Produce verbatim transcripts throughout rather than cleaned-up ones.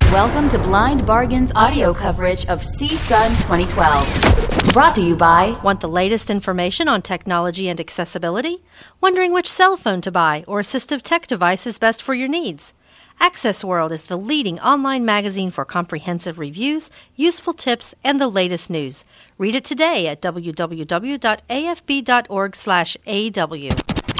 Welcome to Blind Bargain's audio coverage of C S U N twenty twelve. Brought to you by... Want the latest information on technology and accessibility? Wondering which cell phone to buy or assistive tech device is best for your needs? Access World is the leading online magazine for comprehensive reviews, useful tips, and the latest news. Read it today at w w w dot a f b dot org slash a w.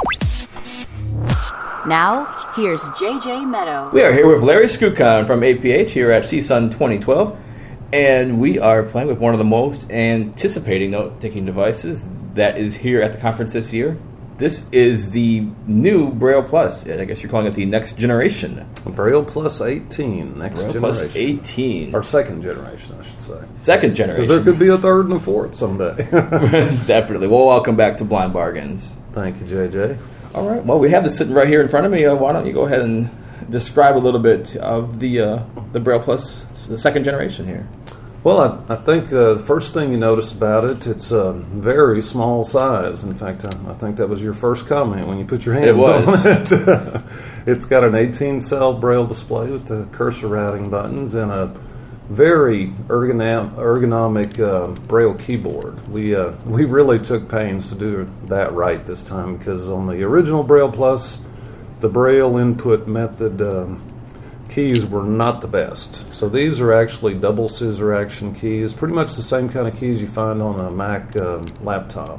Now, here's J J Meadow. We are here with Larry Skukon from A P H here at C S U N twenty twelve, and we are playing with one of the most anticipating note-taking devices that is here at the conference this year. This is the new Braille Plus. I guess you're calling it the next generation. Braille Plus eighteen, next Braille generation. Plus eighteen. Or second generation, I should say. Second generation. Because there could be a third and a fourth someday. Definitely. Well, welcome back to Blind Bargains. Thank you, J J. All right. Well, we have this sitting right here in front of me. Uh, why don't you go ahead and describe a little bit of the uh, the Braille Plus, the second generation here? Well, I, I think uh, the first thing you notice about it, it's a very small size. In fact, I, I think that was your first comment when you put your hands it was. on it. It's got an eighteen-cell Braille display with the cursor routing buttons and a very ergonom- ergonomic uh, Braille keyboard. We uh, we really took pains to do that right this time, because on the original Braille Plus, the Braille input method um, keys were not the best. So these are actually double scissor action keys, pretty much the same kind of keys you find on a Mac uh, laptop.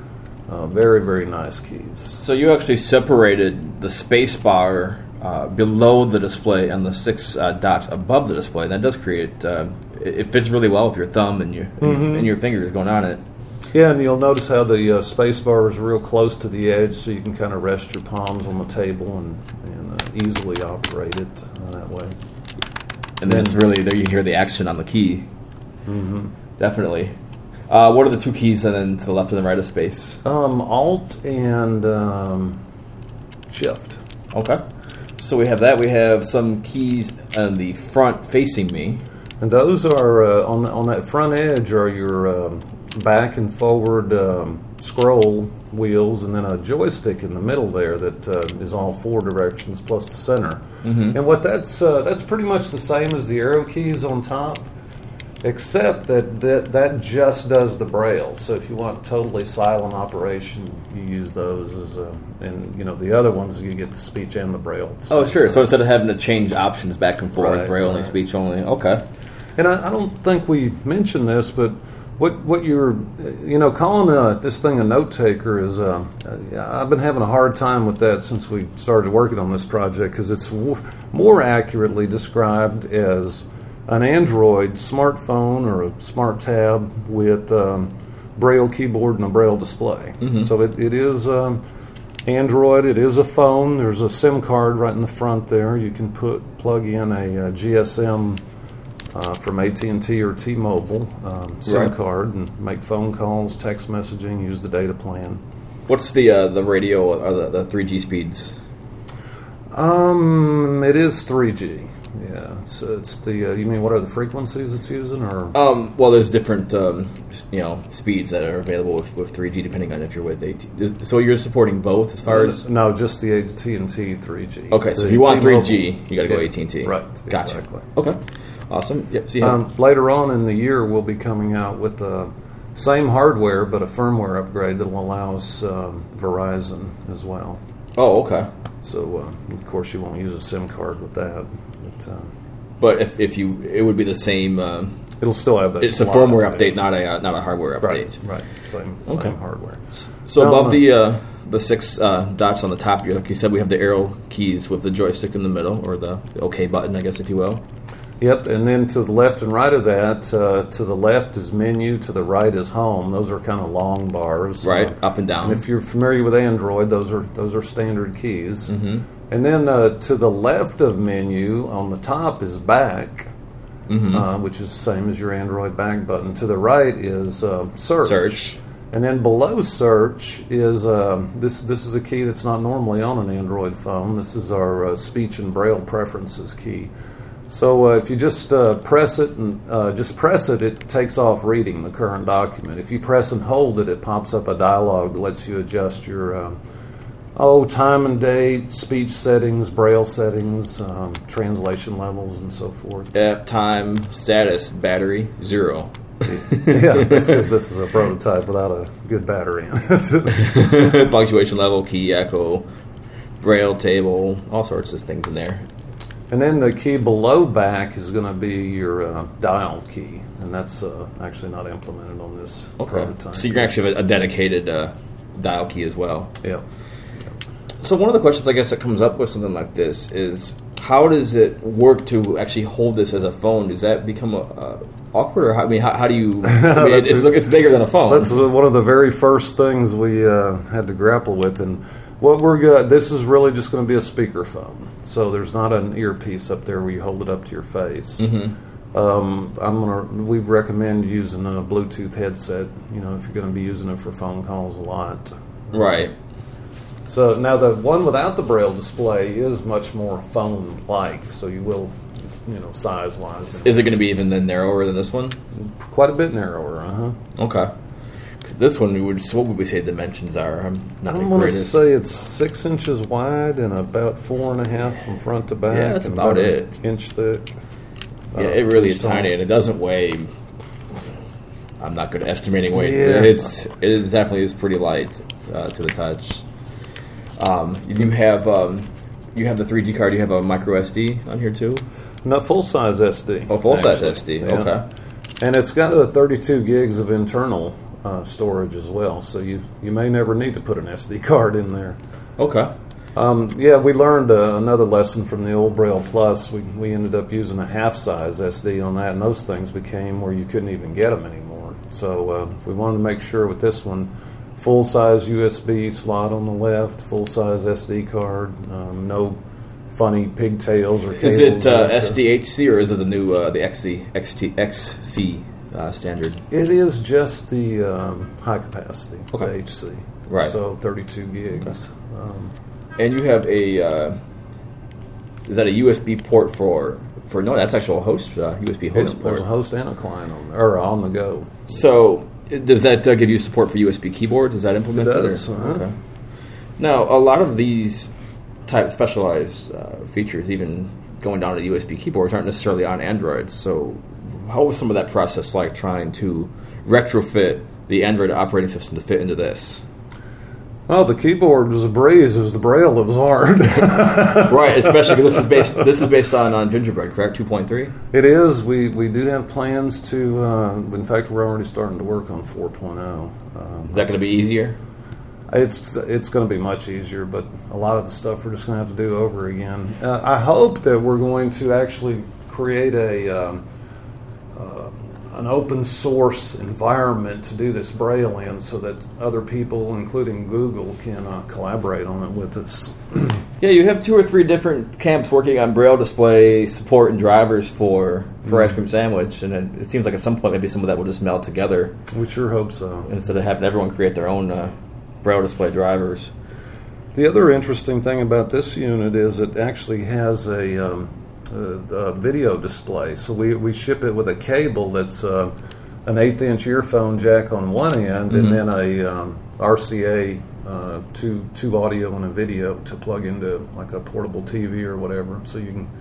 Uh, very, very nice keys. So you actually separated the space bar uh, below the display and the six uh, dots above the display. That does create, uh, it, it fits really well with your thumb and your, mm-hmm. and your fingers going on it. Yeah, and you'll notice how the uh, space bar is real close to the edge, so you can kind of rest your palms on the table and, and uh, easily operate it uh, that way. And then it's really, there you hear the action on the key. Mm-hmm. Definitely. Uh, what are the two keys and then to the left and the right of space? Um, Alt and um, Shift. Okay. So we have that. We have some keys on the front facing me. And those are, uh, on, the, on that front edge are your um, back and forward um, scroll wheels, and then a joystick in the middle there that uh, is all four directions plus the center. Mm-hmm. And what that's uh, that's pretty much the same as the arrow keys on top, except that, that that just does the Braille. So if you want totally silent operation, you use those as a, and you know the other ones you get the speech and the Braille. Oh, sure. Time. So instead of having to change options back and forth, right, Braille right. only, speech only. Okay. And I, I don't think we mentioned this, but what what you're, you know, calling uh, this thing a note taker is, uh, I've been having a hard time with that since we started working on this project, because it's w- more accurately described as an Android smartphone or a smart tab with um, Braille keyboard and a Braille display. Mm-hmm. So it, it is um, Android. It is a phone. There's a SIM card right in the front there. You can put plug in a, a G S M uh, from A T and T or T-Mobile um, SIM right. card and make phone calls, text messaging, use the data plan. What's the uh, the radio or the, the three G speeds? Um, it is three G. Yeah, it's it's the. Uh, you mean what are the frequencies it's using, or? Um, well, there's different um, you know speeds that are available with, with three G depending on if you're with A T. So you're supporting both as far no, as no, just the A T and T three G. Okay, so the if you want T-Mobile, three G, you got to go yeah, A T and T. Right, gotcha. Exactly. Okay, awesome. Yep. See um, later on in the year, we'll be coming out with the same hardware but a firmware upgrade that will allow us um, Verizon as well. Oh, okay. So uh, of course you won't use a SIM card with that. But, uh, But if, if you, it would be the same. Um, it'll still have that. It's a slot firmware too. update, not a uh, not a hardware update. Right, right. Same, Okay. same hardware. So Now, above uh, the uh, the six uh, dots on the top, you like you said, we have the arrow keys with the joystick in the middle, or the, the OK button, I guess, if you will. Yep, and then to the left and right of that, uh, to the left is menu, to the right is home. Those are kind of long bars, Right, uh, up and down. And if you're familiar with Android, those are those are standard keys. Mm-hmm. And then uh, to the left of menu on the top is back, mm-hmm. uh, which is the same as your Android back button. To the right is uh, search. Search. And then below search is uh, this. This is a key that's not normally on an Android phone. This is our uh, speech and Braille preferences key. So uh, if you just uh, press it and uh, just press it, it takes off reading the current document. If you press and hold it, it pops up a dialog that lets you adjust your uh, Oh, time and date, speech settings, braille settings, um, translation levels, and so forth. App time, status, battery, zero. Yeah, that's because this is a prototype without a good battery in it. Punctuation level, key, echo, braille table, all sorts of things in there. And then the key below back is going to be your uh, dial key, and that's uh, actually not implemented on this Okay. prototype. So you can actually have a dedicated uh, dial key as well. Yeah. So one of the questions I guess that comes up with something like this is, how does it work to actually hold this as a phone? Does that become a, uh, awkward, or how, I mean, how, how do you? I mean, it's, it's bigger than a phone. That's one of the very first things we uh, had to grapple with, and what we're going. This is really just going to be a speakerphone. So there's not an earpiece up there where you hold it up to your face. Mm-hmm. Um, I'm gonna. We recommend using a Bluetooth headset. You know, if you're going to be using it for phone calls a lot. Right. So now the one without the braille display is much more phone-like. So you will, you know, size-wise. Is it going to be even then narrower than this one? Quite a bit narrower, uh-huh. Okay. 'Cause this one, we would, what would we say dimensions are? I'm not the I'm going to greatest. say it's six inches wide and about four and a half from front to back. Yeah, that's and about an it. Inch thick. Yeah, Uh, it really is it's tall. tiny, and it doesn't weigh. I'm not good at estimating weight. Yeah. But it's it definitely is pretty light uh, to the touch. Um, you have um, you have the three G card. You have a micro S D on here too. No, full-size S D. Oh, full-size actually. S D. Yeah. Okay. And it's got a thirty-two gigs of internal uh, storage as well, so you, you may never need to put an S D card in there. Okay. Um, yeah, we learned uh, another lesson from the old Braille Plus. We, we ended up using a half-size S D on that, and those things became where you couldn't even get them anymore. So uh, we wanted to make sure with this one, full-size U S B slot on the left, full-size S D card, um, no funny pigtails or cables. Is it uh, like S D H C or is it the new uh, the X C X T X C uh, standard? It is just the um, high capacity, Okay. the H C. Right. So thirty-two gigs. Okay. Um, And you have a uh, is that a U S B port for for no? That's actual host uh, U S B host There's port. a host and a client on or on the go. So does that uh, give you support for U S B keyboard? Is that implemented? It does, or- uh-huh. Okay. Now a lot of these type specialized uh, features, even going down to U S B keyboards, aren't necessarily on Android. So how was some of that process like trying to retrofit the Android operating system to fit into this? Oh, the keyboard was a breeze. It was the Braille that was hard. Right, especially because this is based this is based on, on Gingerbread, correct? two point three? It is. We we do have plans to. Uh, in fact, we're already starting to work on four point oh. Um, Is that going to be easier? It's it's going to be much easier, but a lot of the stuff we're just going to have to do over again. Uh, I hope that we're going to actually create a um, uh, an open source environment to do this Braille in, so that other people, including Google, can uh, collaborate on it with us. Yeah, you have two or three different camps working on Braille display support and drivers for, for Ice Cream Sandwich, and it, it seems like at some point maybe some of that will just meld together We sure hope so. instead of having everyone create their own uh, Braille display drivers. The other interesting thing about this unit is it actually has a, um, a, a video display. So we, we ship it with a cable that's uh, an eighth inch earphone jack on one end, Mm-hmm. and then a um, R C A, uh, two, two audio and a video to plug into like a portable T V or whatever. So you can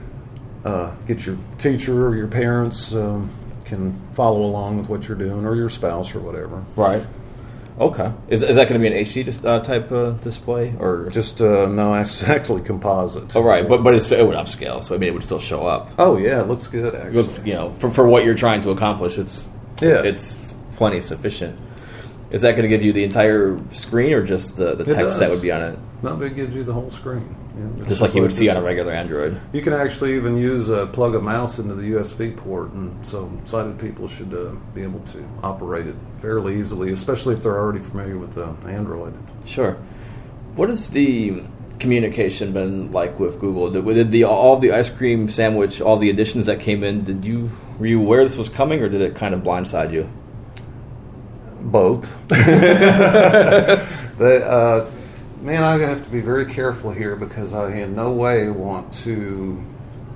uh, get your teacher or your parents um, can follow along with what you're doing, or your spouse or whatever. Right. Okay. Is, is that going to be an H D dis- uh, type uh, display? Or Just, uh, no, it's actually composite. Oh, right, but, but it's, it would upscale, so I mean it would still show up. Oh, yeah, it looks good, It actually. looks, you know, for, for what you're trying to accomplish, it's Yeah. it's, it's plenty sufficient. Is that going to give you the entire screen, or just the, the It text that does. would be on it? No, but it gives you the whole screen. Yeah, it's Just like you would see this. on a regular Android. You can actually even use uh, plug a mouse into the U S B port, and so sighted people should uh, be able to operate it fairly easily, especially if they're already familiar with uh, Android. Sure. What has the communication been like with Google? Did, did the all the Ice Cream Sandwich, all the additions that came in, did you were you aware this was coming, or did it kind of blindside you? Both. the, uh, man, I have to be very careful here because I in no way want to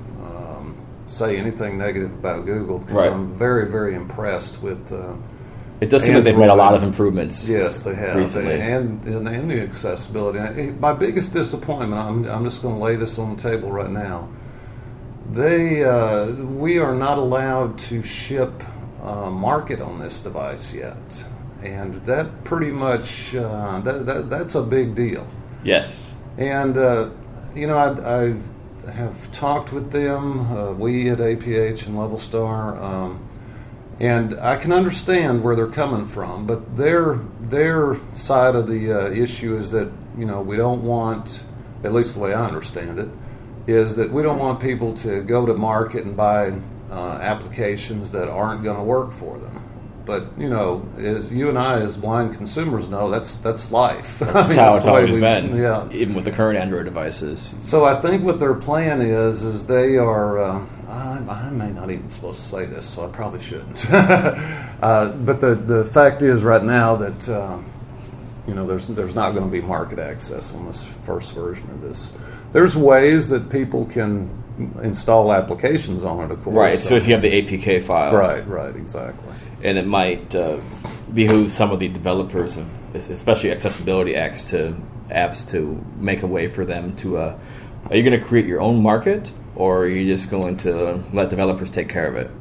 um, say anything negative about Google, because Right. I'm very, very impressed with uh, It does seem like they've made a lot of improvements. Yes, they have. Recently. And, and, and the accessibility. My biggest disappointment, I'm, I'm just going to lay this on the table right now. They, uh, we are not allowed to ship uh, market on this device yet. And that pretty much, uh, that, that that's a big deal. Yes. And, uh, you know, I, I have talked with them, uh, we at A P H and Level Star, um, and I can understand where they're coming from, but their their side of the uh, issue is that, you know, we don't want, at least the way I understand it, is that we don't want people to go to market and buy uh, applications that aren't going to work for them. But, you know, as you and I as blind consumers know, that's that's life. That's I mean, how that's it's the way always we- been, Yeah. even with the current Android devices. So I think what their plan is, is they are, uh, I, I may not even supposed to say this, so I probably shouldn't. uh, but the, the fact is right now that, uh, you know, there's there's not going to be market access on this first version of this. There's ways that people can install applications on it, of course. Right, so if you have the A P K file. Right, right, exactly. And it might uh, behoove some of the developers of, especially accessibility apps, to apps to make a way for them to. Uh, are you going to create your own market, or are you just going to let developers take care of it?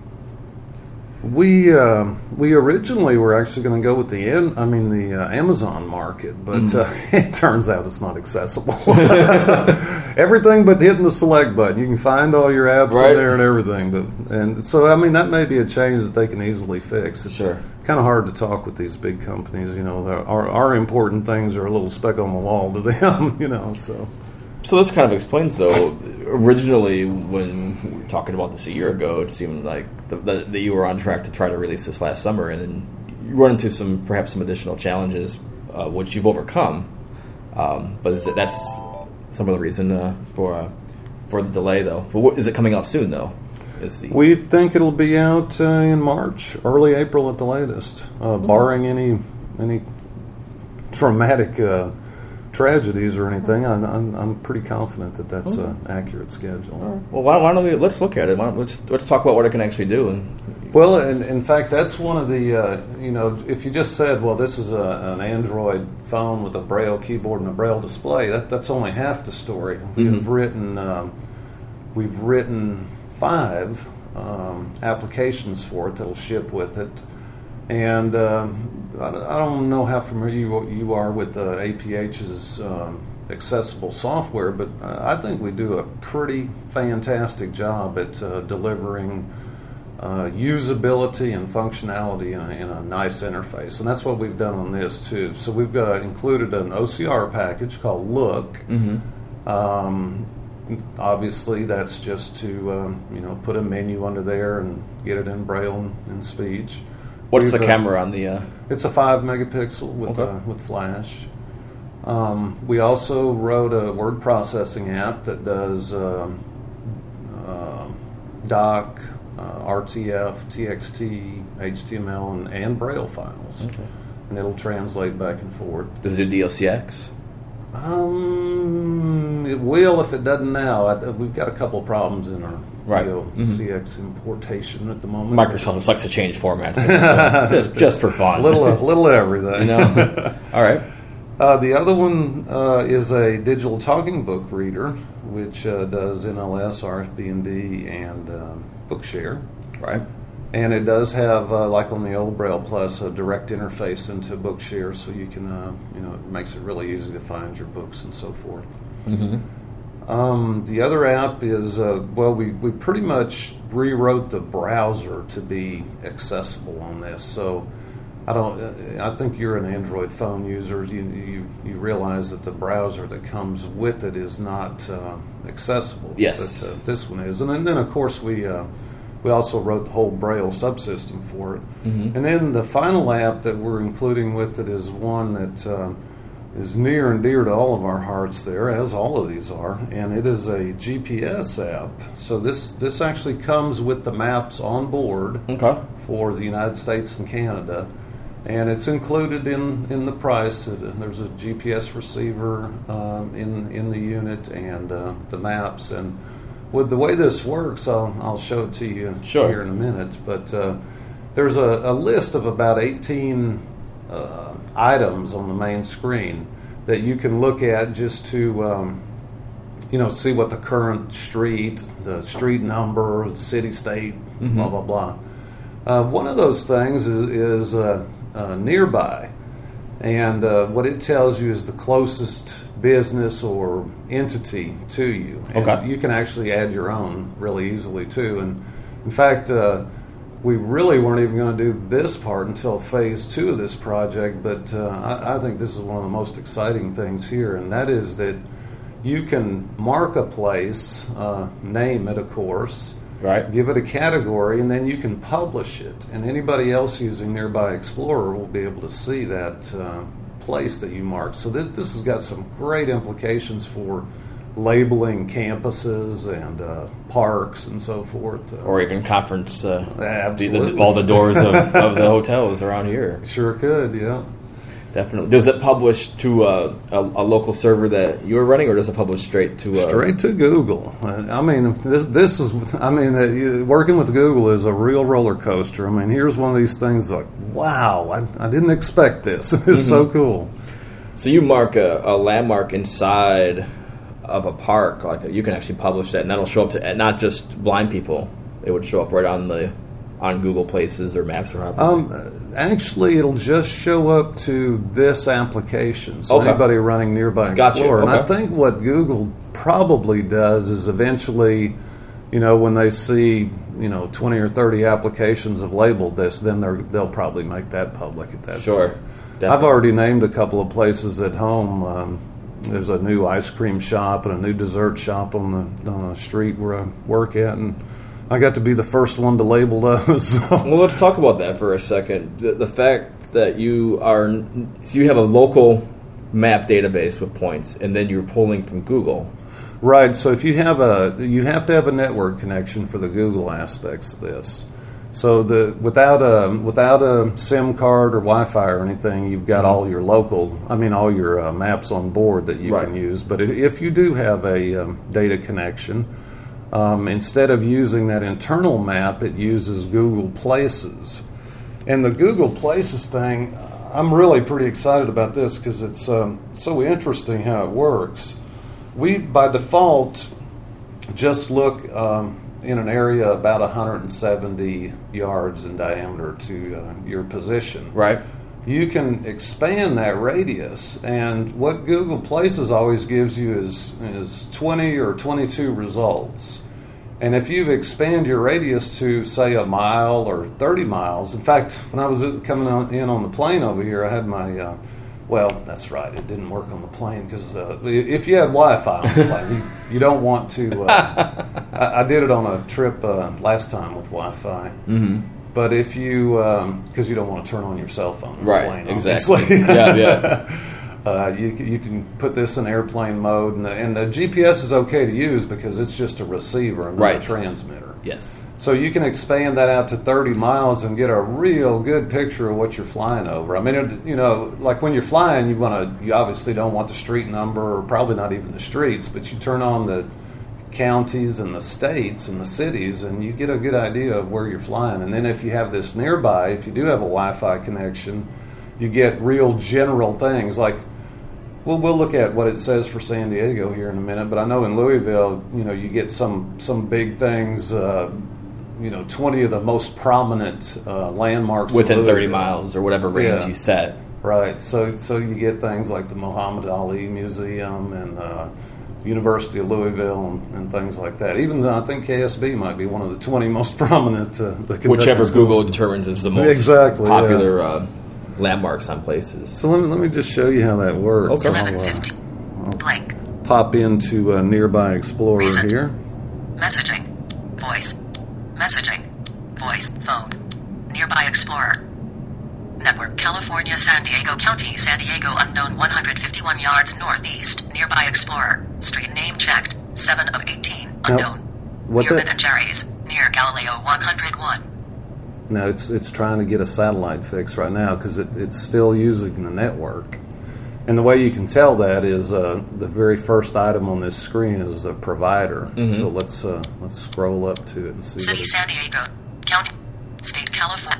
We uh, we originally were actually going to go with the in, I mean the uh, Amazon market, but mm. uh, it turns out it's not accessible. Everything but hitting the select button. You can find all your apps right. in there and everything, but and so I mean that may be a change that they can easily fix. It's sure. kind of hard to talk with these big companies. You know, our our important things are a little speck on the wall to them. You know, so. So this kind of explains, though, originally when we were talking about this a year ago, it seemed like the, the, that you were on track to try to release this last summer, and then you run into some, perhaps some additional challenges, uh, which you've overcome. Um, but is it, that's some of the reason uh, for uh, for the delay, though. But what, is it coming out soon, though? Is the we think it'll be out uh, in March, early April at the latest, uh, mm-hmm. barring any any traumatic Uh, tragedies or anything. I'm, I'm, I'm pretty confident that that's okay. an accurate schedule. Right. Well, why, why don't we let's look at it? Why don't, let's let's talk about what it can actually do. And well, and in fact, that's one of the uh, you know, if you just said, well, this is a, an Android phone with a Braille keyboard and a Braille display, that that's only half the story. Mm-hmm. We've written um, we've written five um, applications for it that'll ship with it. And um, I don't know how familiar you, you are with uh, A P H's um, accessible software, but I think we do a pretty fantastic job at uh, delivering uh, usability and functionality in a, in a nice interface. And that's what we've done on this, too. So we've uh, included an O C R package called Look. Mm-hmm. Um, obviously, that's just to um, you know, put a menu under there and get it in Braille and, and speech. What's We've, the camera on the? Uh... It's a five megapixel with okay. uh, with flash. Um, we also wrote a word processing app that does um, uh, doc, uh, R T F, T X T, H T M L, and, and Braille files, okay. and it'll translate back and forth. Does it do D L C X? Um, it will if it doesn't now. I, we've got a couple of problems in our right. D L C X mm-hmm. importation at the moment. Microsoft just likes to change formats, so just, just for fun. little, uh, little everything. You know? All right. Uh, the other one uh, is a digital talking book reader, which uh, does N L S, R F B N D, and uh, Bookshare. Right. And it does have, uh, like on the old Braille Plus, a direct interface into Bookshare, so you can, uh, you know, it makes it really easy to find your books and so forth. Mm-hmm. Um, the other app is, uh, well, we, we pretty much rewrote the browser to be accessible on this. So I don't. I think you're an Android phone user. You you, you realize that the browser that comes with it is not uh, accessible. Yes. But uh, this one is, and then of course we. Uh, We also wrote the whole Braille subsystem for it. Mm-hmm. And then the final app that we're including with it is one that uh, is near and dear to all of our hearts there, as all of these are, and it is a G P S app. So this, this actually comes with the maps on board okay. for the United States and Canada. And it's included in, in the price. There's a G P S receiver um, in, in the unit and uh, the maps. And with the way this works, I'll, I'll show it to you sure. here in a minute. But uh, there's a, a list of about eighteen uh, items on the main screen that you can look at just to, um, you know, see what the current street, the street number, city, state, mm-hmm. blah, blah, blah. Uh, one of those things is, is uh, uh, nearby. And uh, what it tells you is the closest business or entity to you. And okay. you can actually add your own really easily, too. And in fact, uh, we really weren't even going to do this part until phase two of this project, but uh, I, I think this is one of the most exciting things here, and that is that you can mark a place, uh, name it, of course, right. give it a category, and then you can publish it. And anybody else using Nearby Explorer will be able to see that uh, place that you marked. So this this has got some great implications for labeling campuses and uh, parks and so forth. Uh, or even conference, uh, absolutely. The, the, all the doors of, of the hotels around here. Sure could, yeah. Definitely. Does it publish to uh, a, a local server that you're running, or does it publish straight to... Uh, straight to Google. I mean, this this is, I mean, uh, working with Google is a real roller coaster. I mean, here's one of these things like, wow, I, I didn't expect this. It's mm-hmm. so cool. So you mark a, a landmark inside of a park, like you can actually publish that, and that'll show up to not just blind people. It would show up right on the on Google Places or Maps or however. Um, actually, it'll just show up to this application. So okay. anybody running Nearby Gotcha. Explorer. Okay. And I think what Google probably does is eventually, you know, when they see, you know, twenty or thirty applications have labeled this, then they're, they'll probably make that public at that sure. point. Definitely. I've already named a couple of places at home. Um, There's a new ice cream shop and a new dessert shop on the, on the street where I work at, and I got to be the first one to label those. So. Well, let's talk about that for a second. The, the fact that you are, so you have a local map database with points, and then you're pulling from Google. Right. So if you have a, you have to have a network connection for the Google aspects of this. So the without a without a SIM card or Wi-Fi or anything, you've got mm-hmm. all your local, I mean all your uh, maps on board that you right. can use. But if you do have a um, data connection, um, instead of using that internal map, it uses Google Places. And the Google Places thing, I'm really pretty excited about this because it's um, so interesting how it works. We by default just look. Um, in an area about one hundred seventy yards in diameter to uh, your position. Right. You can expand that radius, and what Google Places always gives you is, is twenty or twenty-two results. And if you expand your radius to, say, a mile or thirty miles, in fact, when I was coming on, in on the plane over here, I had my... Uh, Well, that's right. It didn't work on the plane because uh, if you had Wi-Fi on the plane, you, you don't want to. Uh, I, I did it on a trip uh, last time with Wi-Fi. Mm-hmm. But if you, because um, you don't want to turn on your cell phone on right, the plane, exactly. obviously. yeah, yeah. Uh, you you can put this in airplane mode, and the, and the G P S is okay to use because it's just a receiver and not right. a transmitter. Yes. So you can expand that out to thirty miles and get a real good picture of what you're flying over. I mean, it, you know, like when you're flying, you want to, you obviously don't want the street number, or probably not even the streets, but you turn on the counties and the states and the cities, and you get a good idea of where you're flying. And then if you have this nearby, if you do have a Wi-Fi connection, you get real general things like, well, we'll look at what it says for San Diego here in a minute, but I know in Louisville, you know, you get some some big things. Uh, you know, twenty of the most prominent uh, landmarks within thirty miles or whatever range yeah. you set. Right. So, so you get things like the Muhammad Ali Museum and uh, University of Louisville and, and things like that. Even though I think K S B might be one of the twenty most prominent. Uh, the Whichever School. Google determines is the most exactly, popular yeah. uh, landmarks on places. So let me let me just show you how that works. Okay. eleven fifty. I'll, Blank. Pop into uh, Nearby Explorer Recent. here. Messaging. Voice. Messaging. Voice. Phone. Nearby Explorer. Network. California, San Diego County, San Diego. Unknown one hundred fifty-one yards northeast. Nearby Explorer. Street name checked. seven of eighteen. Unknown. What Near that- Ben and Jerry's. Near Galileo one oh one. Now it's it's trying to get a satellite fix right now because it, it's still using the network. And the way you can tell that is uh, the very first item on this screen is the provider. Mm-hmm. So let's uh, let's scroll up to it and see. City, what it, San Diego. County. State, California.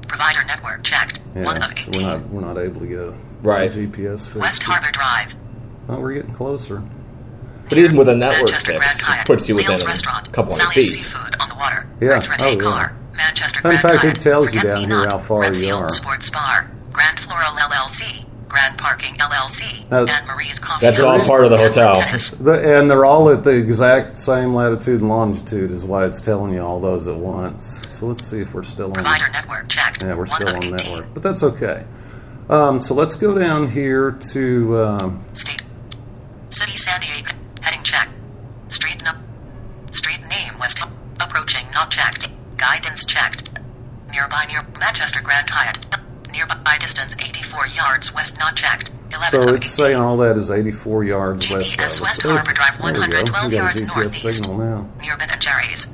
Provider network checked. Yeah, one of so eighteen. we're not we're not able to get a Right. G P S fix. West Harbor Drive. Oh, we're getting closer. But even with a network Manchester fix, Grand it Hyatt. puts you within Leo's a Restaurant. couple hundred Sally's feet. Seafood on the water. Yeah. Ritz Rete Oh, yeah. Car. Manchester In Grand fact, it Hyatt. tells you Forget down Me here Not. how far you Redfield are. Sports Bar. Grand Floral L L C. Grand Parking L L C. Now, Anne Marie's Coffee that's House. all part of the Network hotel. Tennis. The, and they're all at the exact same latitude and longitude is why it's telling you all those at once. So let's see if we're still on. Provider network checked. Yeah, we're one still of on eighteen. network, but that's okay. Um, so let's go down here to um, State. City San Diego. Heading check. Street no. Street name West. Approaching not checked. Guidance checked. Nearby near Manchester Grand Hyatt. Nearby distance eighty-four yards west not checked. eleven So of it's eighteen. saying all that is eighty-four yards west of us. G P S West There's- Harbor Drive there we go. one hundred twelve We got a yards G P S northeast. signal now. Near Ben and Jerry's.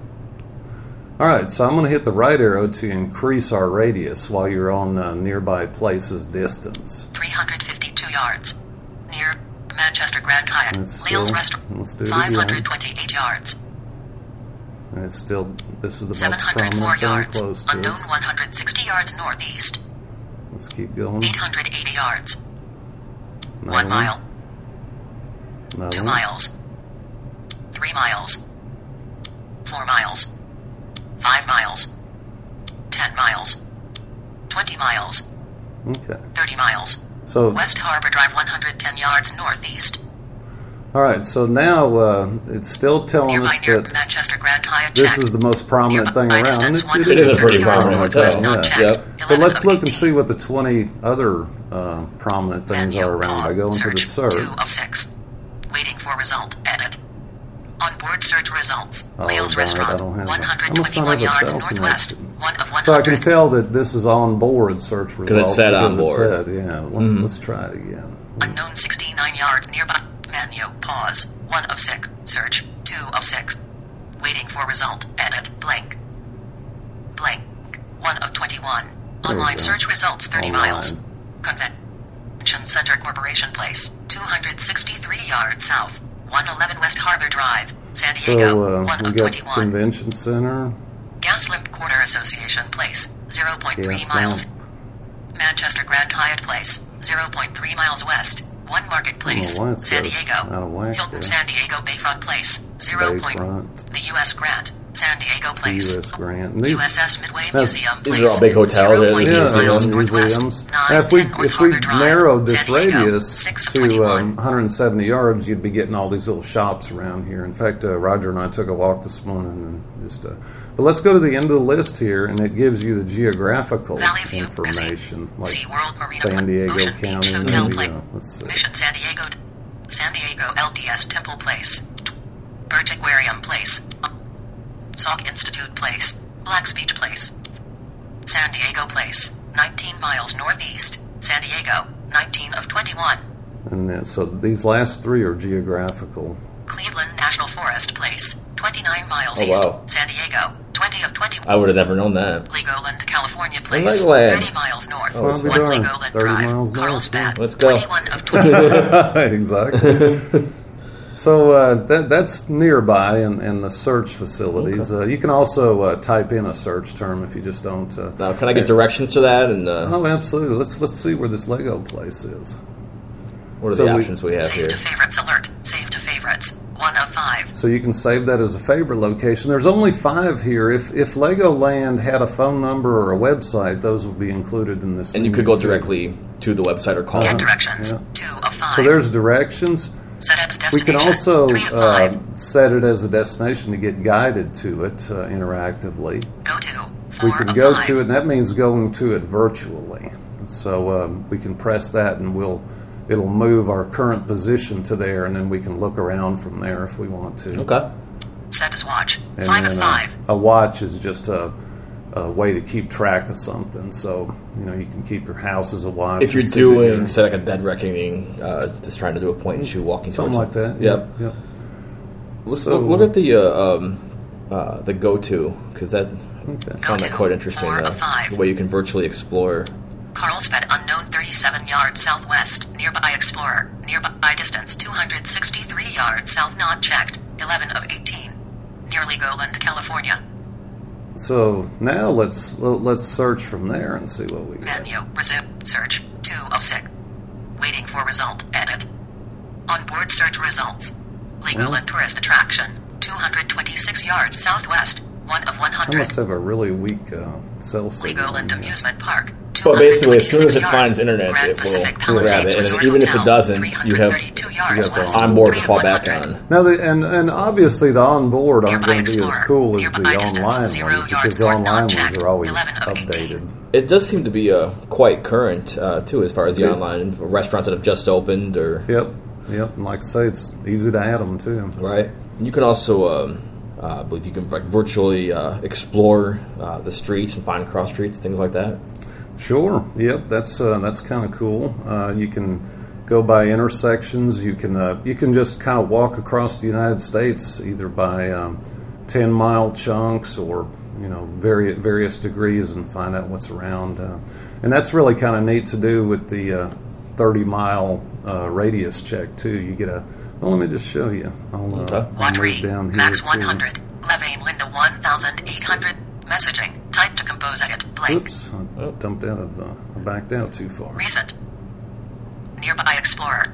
All right, so I'm going to hit the right arrow to increase our radius while you're on uh, nearby places distance. three hundred fifty-two yards. Near Manchester Grand Hyatt. Let's Leo's still- Restaurant. let's do it five hundred twenty-eight yards. And it's still, this is the seven most hundred four prominent thing yards. close to Unknown us. one hundred sixty yards northeast. Let's keep going. eight hundred eighty yards. Another one mile. Another two one. miles. three miles. four miles. five miles. ten miles. twenty miles. Okay. thirty miles. So, West Harbor Drive one hundred ten yards northeast. all right, so now uh, it's still telling Nearby us near that Manchester Grand Hyatt this checked. is the most prominent thing Nearby around. distance It- one it It is a pretty thirty yards prominent northwest hotel. not Yeah. checked. Yep. But eleven let's of look and eighteen. see what the twenty other uh, prominent things Menu are around by on going search. to the search. Two of six. Waiting for result. Edit. On board search results. Oh, Leo's darn it, I Restaurant. don't have one that. hundred I must not twenty-one have a yards cell northwest. connection. One of one hundred. So I can tell that this is on board search results. said because on it board. said, yeah, let's, let's try it again. Unknown sixty-nine yards nearby. Menu. Pause. One of six. Search. Two of six. Waiting for result. Edit. Blank. Blank. One of twenty-one. we Online go. search results thirty Online. miles. Convention Center Corporation Place. two hundred sixty-three yards south. one eleven West Harbor Drive. San Diego. So uh, one we of got twenty-one. Convention Center. Gaslamp Quarter Association Place. zero point three Gaslamp. miles. Manchester Grand Hyatt Place. zero point three miles west. One Marketplace. Oh, well, that's San goes Diego. out of whack Hilton there. San Diego Bayfront Place. zero point. Bayfront. The U S Grant. San Diego The Place. U S Grant. And these- U S S Midway That's- Museum these are Place. all big hotels, zero point eight they're Yeah, miles yeah, northwest. museums. nine Now, if we ten North if we Harbor Drive, narrowed this San Diego. radius six of to twenty-one. um, one hundred seventy yards, you'd be getting all these little shops around here. In fact, uh, Roger and I took a walk this morning, and just. Uh, but let's go to the end of the list here, and it gives you the geographical Valley View information, Casino. like SeaWorld Marina San Pla- Diego Ocean Beach County. Hotel maybe, Place. uh, let's see. Mission San Diego. San Diego L D S Temple Place. Birch Aquarium Place. Sauk Institute Place. Black's Beach Place. San Diego Place. nineteen miles northeast. San Diego. nineteen of twenty-one. And then, so these last three are geographical. Cleveland National Forest Place. twenty-nine miles Oh, east. wow. San Diego. twenty of twenty-one. I would have never known that. Legoland, California Place. Legoland. thirty miles north. Oh, I'll be One darned. Legoland thirty Drive. miles north, Carlsbad. Let's go. twenty-one of twenty-one. Exactly. So uh, that that's nearby in, in the search facilities. Uh, you can also uh, type in a search term if you just don't. Uh, Now, can I get directions to that? And uh, Oh, absolutely. Let's let's see where this Lego place is. what are so the we- options we have Save here? to favorites alert. Save to favorites. One of five. So you can save that as a favorite location. There's only five here. If if Legoland had a phone number or a website, those would be included in this. And you menu could go too. directly to the website or call Get them. directions. yeah. Two of five. So there's directions. Set as We destination. can also Three of uh, five. set it as a destination to get guided to it uh, interactively. Go to. Four We can of go five. to it, and that means going to it virtually. So um, we can press that, and we'll it'll move our current position to there, and then we can look around from there if we want to. Okay. Set as watch. And Five then of uh, five. a watch is just a, a way to keep track of something. So you know you can keep your house as a watch. If you're and sit there. doing, say, like a dead reckoning, uh, just trying to do a point and shoot walking something like towards that. it. Yep. Yep. Let's So- look, look at the uh, um, uh, the go-to, because that Okay. found that Go-to. quite interesting. Four Uh, of five. the way you can virtually explore. Carlsbad unknown thirty-seven yards southwest. Nearby Explorer. Nearby distance two hundred sixty-three yards south not checked. eleven of eighteen. Near Legoland, California. So now let's let's search from there and see what we get. Menu. Resume. Search. two of six. Waiting for result. Edit. Onboard search results. Legal Well. and tourist attraction. two hundred twenty-six yards southwest. one of one I hundred. must have a really weak uh, cell signal. Legal and amusement park. But basically, as soon as it yard. finds internet, Grand it will Pacific grab Palisades it. Resort And even if Hotel, it doesn't, you have, three hundred thirty-two you yards have west, the onboard to three of fall back one hundred. on. Now, the, and and obviously the onboard aren't Nearby going to be as Explorer. cool as the Nearby distance, online zero ones because yards the north, online not ones checked. are always eleven of eighteen. updated. It does seem to be uh, quite current, uh, too, as far as the Yeah. online restaurants that have just opened. or Yep, yep. And like I say, it's easy to add them too. Right. You can also, um, uh, I believe you can like virtually uh, explore uh, the streets and find cross streets, things like that. Sure. Yep. That's uh, that's kind of cool. Uh, you can go by intersections. You can uh, you can just kind of walk across the United States either by um, ten mile chunks or you know various various degrees and find out what's around. Uh, and that's really kind of neat to do with the uh, thirty mile uh, radius check too. You get a. Well, let me just show you. I'll, uh, Okay. I'll Watry. move down here Max too. one hundred. Levane Linda one thousand eight hundred. Messaging. Type to compose edit. Blank. Oops, I dumped out of. Uh, I backed out too far. Recent. Nearby Explorer.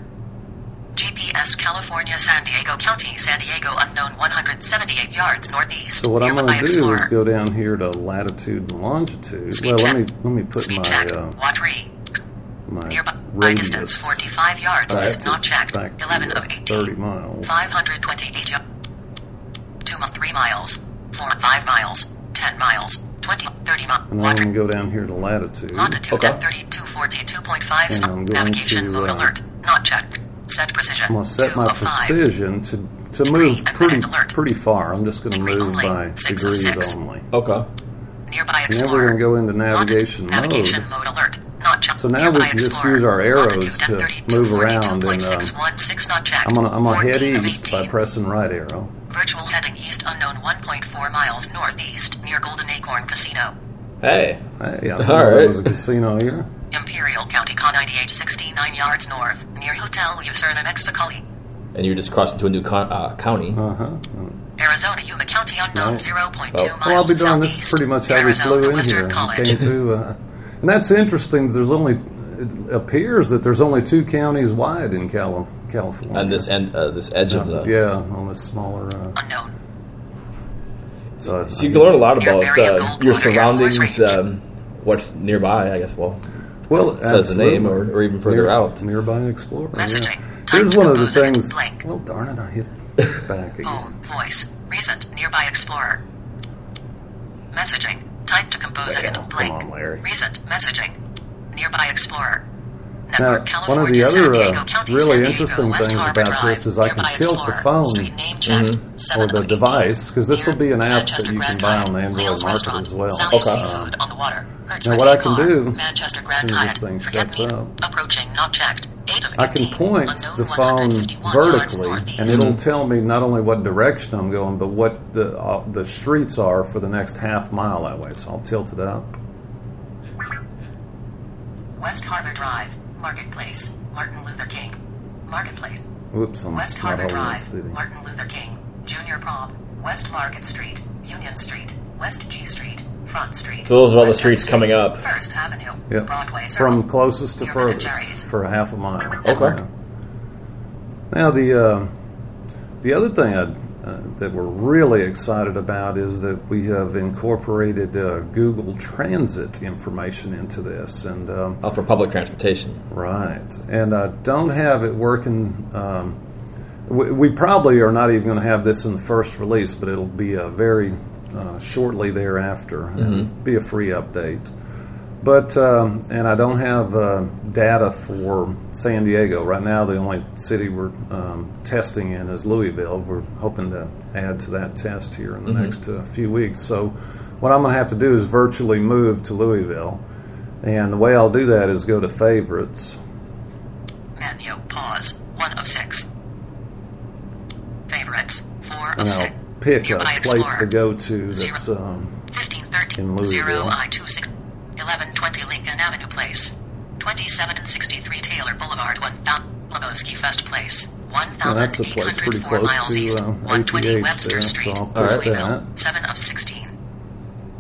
G P S California San Diego County San Diego unknown one hundred seventy-eight yards northeast. So what I'm Nearby going to do Explorer. is go down here to latitude and longitude. Speed well, check. let me let me put Speed my check. uh, Watry. my Nearby radius distance forty-five yards Right. east not checked. back to, eleven uh, of eighteen. thirty miles. five hundred twenty-eight yards. two miles. three miles. four. five miles. ten miles. twenty. thirty miles. And then I'm going to go down here to latitude. Longitude Okay. at thirty-two forty-two point five. And I'm going Navigation to, mode uh, alert. Not checked. Set precision. I'm going to set two my of five. precision to to Degree move and pretty minute alert. pretty far. I'm just going to Degree move only. by Six of degrees six. only. Okay. Nearby Now Explorer. we're going to go into Longitude- navigation mode. Navigation mode alert. Not checked. So now we Nearby can just Explorer. use our arrows Longitude to at thirty-two move around forty-two point and, six um, one six not checked. I'm going to I'm going to head fourteen of east by eighteen. pressing right arrow. Virtual heading east unknown one point four miles northeast near Golden Acorn Casino. Hey. Hey, I didn't All know there right. was a casino here. Imperial County Con ninety-eight sixty-nine yards north near Hotel Userna Mexicali. And you just crossed into a new con- uh, county. Uh huh. Arizona Yuma County unknown Right. zero point two Oh. miles Well, I'll be darned. This is southeast. pretty much how we Arizona flew in Western here. We College. came through, uh, and that's interesting. There's only it appears that there's only two counties wide in Cali- California. On this end, uh, this edge of the. yeah, on this smaller. Uh, Unknown. so, So you can learn a lot Near about Barry of uh, Goldwater your Air Force surroundings, Range. um, what's nearby, I guess. Well, well, says the name or- or even further Near- out. Nearby Explorer. Messaging. Yeah. Type Here's to one of the compose edit things. blank. Well, darn it! I hit back again. Home. Voice. Recent. Nearby Explorer. Messaging. Type to compose Well, edit come blank. on, Larry. Recent. Messaging. Nearby Explorer. Now, Network one of the California, San other Diego uh, County, really San Diego, interesting West things Harbor about Drive, this is I can Nearby tilt the Explorer. phone Street name checked. or seven the of eighteen. device because this will be an app that Manchester you can Grand buy Hyatt, on the Android Leo's market Restaurant, as well. Sally's Okay. Seafood on the water. Hertz Now, what I can Car, do, Manchester as Grand soon as Hyatt. this thing Forget shuts me. up, Approaching, not checked. eight of I can eighteen. point Unknown the one phone hundred fifty-one yards vertically, northeast. and it'll tell me not only what direction I'm going, but what the uh, the streets are for the next half mile that way. So I'll tilt it up. West Harbor Drive, Marketplace, Martin Luther King. Marketplace. Whoops, I'm West not Harbor holding Drive, this steady. Martin Luther King, Junior Prom, West Market Street, Union Street, West G Street, Front Street. So those are all the West streets Street, coming up. First Avenue, Yep. Broadway Circle. From closest to near Ben and furthest Jerry's. for a half a mile. Okay. Now the uh, the other thing I'd, uh, that we're really excited about is that we have incorporated uh, Google Transit information into this, and um, Oh, for public transportation. right, and I don't have it working. Um, we, we probably are not even going to have this in the first release, but it'll be a very uh, shortly thereafter, and be a free update. But um, and I don't have uh, data for San Diego right now. The only city we're um, testing in is Louisville. We're hoping to add to that test here in the next uh, few weeks. So what I'm going to have to do is virtually move to Louisville, and the way I'll do that is go to favorites. Menu, pause, one of six. Favorites, four And of I'll six. pick Nearby a place Explorer. to go to Zero. that's um, fifteen thirteen in Louisville. zero I two six eleven twenty Lincoln Avenue Place twenty-seven and sixty-three Taylor Boulevard one thousand Lebowski Fest Place one Well, thousand that's a eight place hundred pretty four close miles to east uh, one twenty A P H Webster there, Street so I'll All right. put Louisville that. seven of sixteen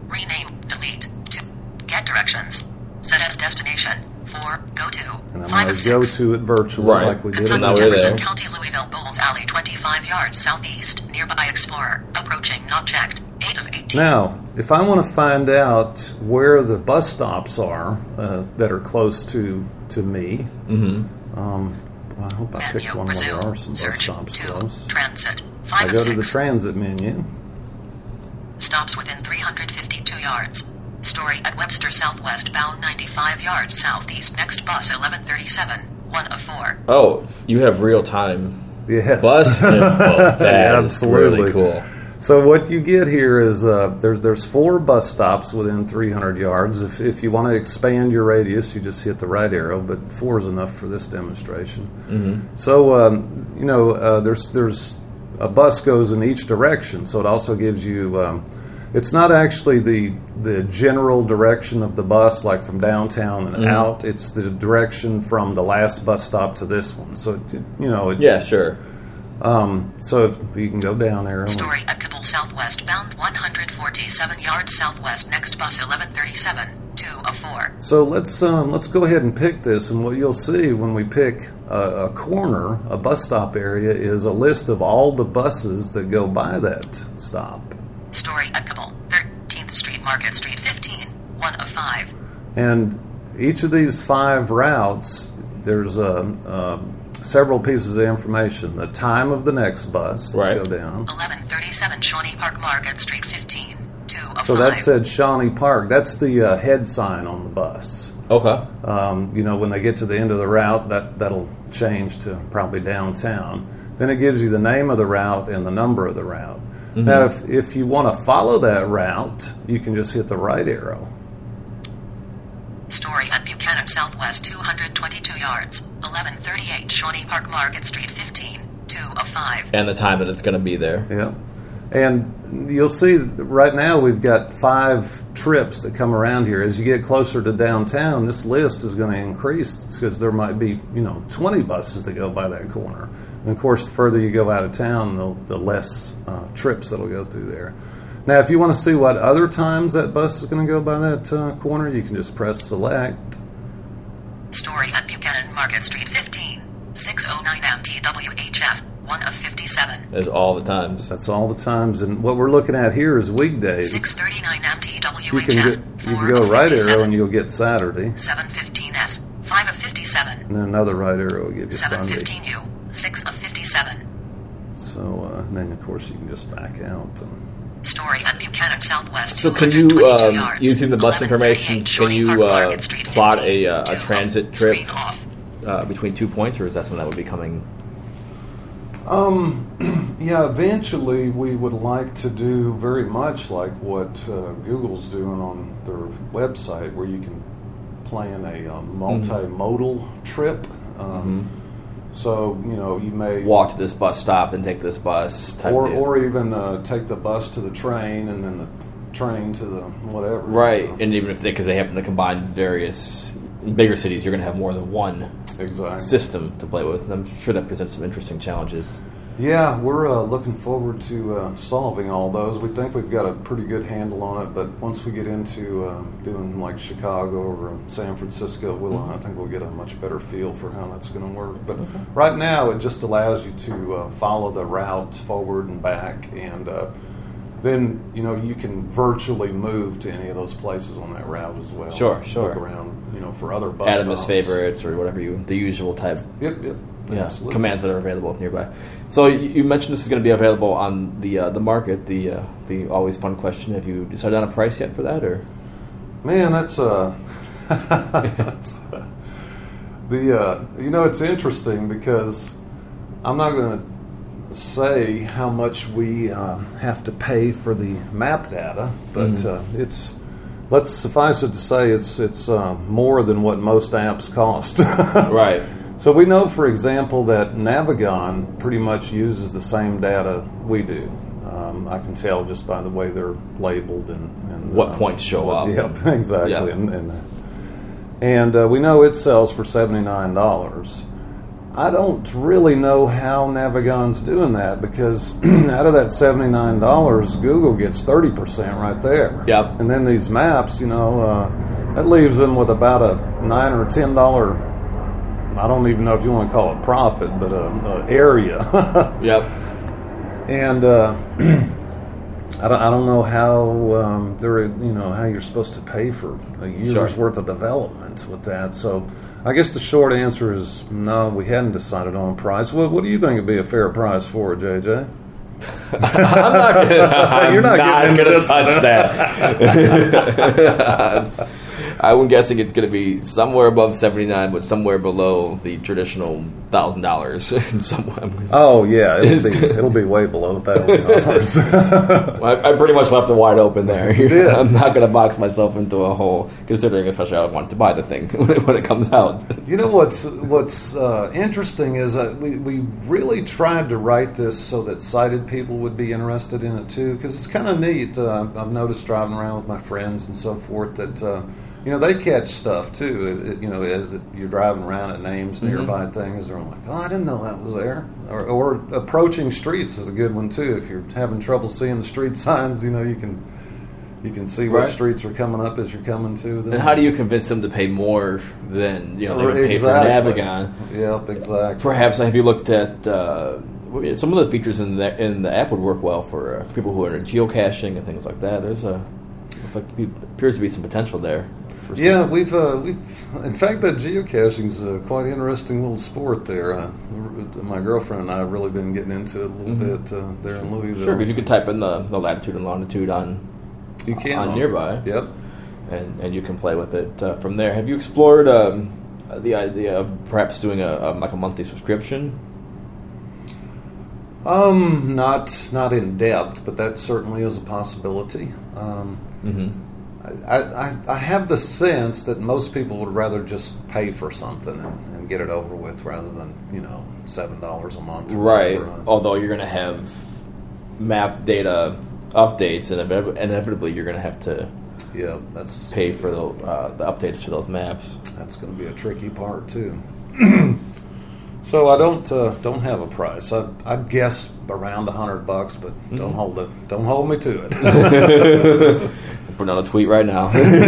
directions. Set as destination. four. Go to. And I'm five going of to go six. to it virtually Right. like we did. Kentucky, now we're Jefferson there. County, Louisville, Bowles Alley, twenty-five yards southeast. Nearby Explorer. Approaching, not checked. eight of eighteen. Now, if I want to find out where the bus stops are uh, that are close to to me, mm-hmm. um, well, I hope I Menu. picked one Resume. where there are some bus Search. stops two. close. Transit. five I of go six. to the transit menu. Stops within three hundred fifty-two yards. Story at Webster Southwest bound ninety-five yards southeast. Next bus eleven thirty-seven. one of four. Oh, you have real time Yes. bus info. That Yeah, is absolutely. really cool. So what you get here is uh, there's there's four bus stops within three hundred yards. If if you want to expand your radius, you just hit the right arrow. But four is enough for this demonstration. Mm-hmm. So um, you know uh, there's there's a bus goes in each direction. So it also gives you. Um, it's not actually the the general direction of the bus, like from downtown and Mm-hmm. out. It's the direction from the last bus stop to this one. So it, you know. It, Yeah, sure. Um, so if you can go down arrow. Story at Cabell Southwest bound one hundred forty-seven yards southwest. Next bus eleven thirty-seven. two of four. So let's um, let's go ahead and pick this, and what you'll see when we pick a, a corner, a bus stop area, is a list of all the buses that go by that stop. Story at Cabell, thirteenth Street, Market Street, fifteen. one of five. And each of these five routes, there's uh, uh, several pieces of information. The time of the next bus. Let's Right. go down. eleven thirty-seven Shawnee Park, Market Street, fifteen. two of So five. that said Shawnee Park. That's the uh, head sign on the bus. Okay. Um, you know, when they get to the end of the route, that, that'll change to probably downtown. Then it gives you the name of the route and the number of the route. Mm-hmm. Now, if, if you want to follow that route, you can just hit the right arrow. Story at Buchanan Southwest, two hundred twenty-two yards. eleven thirty-eight Shawnee Park, Market Street, fifteen. two of five. And the time that it's going to be there. Yeah. And you'll see that right now we've got five trips that come around here. As you get closer to downtown, this list is going to increase because there might be, you know, twenty buses that go by that corner. And, of course, the further you go out of town, the, the less uh, trips that'll go through there. Now, if you want to see what other times that bus is going to go by that uh, corner, you can just press select. Story at Buchanan, Market Street, fifteen. six oh nine M T W H F, one of fifty-seven. That's all the times. That's all the times. And what we're looking at here is weekdays. six thirty-nine M T W You H can, F, get, you four can go of right arrow fifty-seven. and you'll get Saturday. seven fifteen S, five of fifty-seven. And then another right arrow will give you seven Sunday. fifteen U, six of fifty-seven. So uh, and then, of course, you can just back out. And Story at Buchanan Southwest, So can two hundred you, twenty-two um, yards. using the bus eleven thirty-eight information, can Shawnee you Park, uh, Market Street, plot fifteen. a, uh, Two a of- transit trip Screen off. uh, between two points, or is that something that would be coming? yeah, eventually we would like to do very much like what uh, Google's doing on their website, where you can plan a um, multimodal trip. Um, So you know you may Walk to this bus stop, then take this bus. Type or deal. or even uh, take the bus to the train and then the train to the whatever. Right, you know. and even if they, because they happen to combine various in bigger cities, you're going to have more than one Exactly. system to play with. And I'm sure that presents some interesting challenges. Yeah, we're uh, looking forward to uh, solving all those. We think we've got a pretty good handle on it, but once we get into uh, doing like Chicago or San Francisco, we'll, Mm-hmm. I think we'll get a much better feel for how that's going to work. But right now, it just allows you to uh, follow the route forward and back, and uh, then you know you can virtually move to any of those places on that route as well. Sure, sure. Look around, you know, for other bus Add them as stops. favorites or whatever you, the usual type. Yep, yep. Yeah, Absolutely. commands that are available nearby. So you, you mentioned this is going to be available on the uh, the market. The uh, the always fun question: have you decided on a price yet for that, or? Man, that's uh, that's, uh the uh, you know it's interesting because I'm not going to say how much we uh, have to pay for the map data, but Mm-hmm. uh, it's let's suffice it to say it's it's uh, more than what most apps cost. Right. So we know, for example, that Navigon pretty much uses the same data we do. Um, I can tell just by the way they're labeled and, and What um, points show what- up. Yep, exactly. Yeah. And and, and uh, we know it sells for seventy-nine dollars. I don't really know how Navigon's doing that because out of that seventy-nine dollars, Google gets thirty percent right there. Yep. And then these maps, you know, uh, that leaves them with about a nine or ten dollar. I don't even know if you want to call it profit, but a, a area. Yep. And uh, I don't, I don't know how um, they're you know how you're supposed to pay for a year's Sure. worth of development with that. So I guess the short answer is no. We hadn't decided on a price. What, what do you think would be a fair price for it, J J? I'm not gonna, I'm You're not not getting into gonna this touch that. I'm guessing it's going to be somewhere above seventy-nine, but somewhere below the traditional thousand dollars. Oh yeah, it'll be it'll be way below thousand dollars. I, I pretty much left it wide open there. did. I'm not going to box myself into a hole, considering especially I want to buy the thing when it, when it comes out. You know what's what's uh, interesting is that we, we really tried to write this so that sighted people would be interested in it too, because it's kind of neat. Uh, I've noticed driving around with my friends and so forth that uh, you know they catch stuff too. It, it, you know, as it, you're driving around at names nearby mm-hmm. things, they're like, "Oh, I didn't know that was there." Or, or approaching streets is a good one too. If you're having trouble seeing the street signs, you know you can. You can see what right. streets are coming up as you're coming to them. And how do you convince them to pay more than you know they would pay exactly. for Navigon? Yep, exactly. Perhaps have you looked at uh, some of the features in the in the app would work well for, uh, for people who are into geocaching and things like that. There's a it's like appears to be some potential there. For some. Yeah, we've uh, we've in fact that geocaching's a quite interesting little sport there. Uh, my girlfriend and I have really been getting into it a little mm-hmm. bit uh, there sure. in Louisville. Sure, because you could type in the, the latitude and longitude on. You can on nearby. Yep. And and you can play with it uh, from there. Have you explored um, the idea of perhaps doing a, a like a monthly subscription? Um, not not in depth, but that certainly is a possibility. Um, mm-hmm. I, I I have the sense that most people would rather just pay for something and, and get it over with rather than you know seven dollars a month. Or right. whatever. Although you're going to have map data updates, and inevitably you're going to have to yeah, that's pay for the, uh, the updates to those maps. That's going to be a tricky part too. So I don't uh, don't have a price. I I'd guess around a hundred bucks, but mm-hmm. don't hold it. Don't hold me to it. Put on a tweet right now.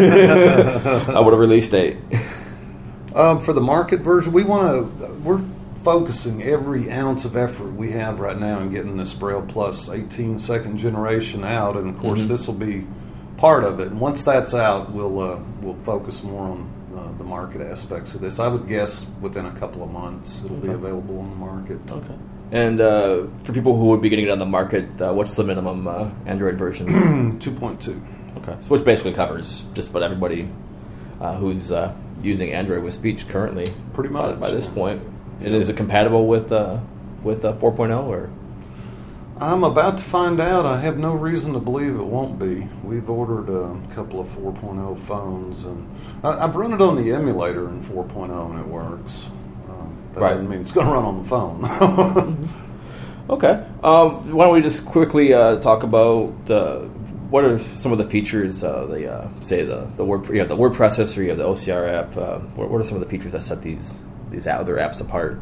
I would have release date. Um, for the market version, we want to. We're focusing every ounce of effort we have right now in getting this Braille Plus eighteen second generation out, and of course mm-hmm. this will be part of it. And once that's out, we'll uh, we'll focus more on uh, the market aspects of this. I would guess within a couple of months it'll okay. be available on the market. Okay. And uh, for people who would be getting it on the market, uh, what's the minimum uh, Android version? two point two. Okay, so which basically covers just about everybody uh, who's uh, using Android with speech currently. Pretty much by, by this point. And is it compatible with uh, with uh, four point oh or? I'm about to find out. I have no reason to believe it won't be. We've ordered a couple of four point oh phones, and I, I've run it on the emulator in four point oh, and it works. Um, that right. doesn't mean it's going to run on the phone. Okay. Um, why don't we just quickly uh, talk about uh, what are some of the features? Uh, the uh, say the the word you have the word processor, you have the O C R app. Uh, what, what are some of the features that set these these other apps apart?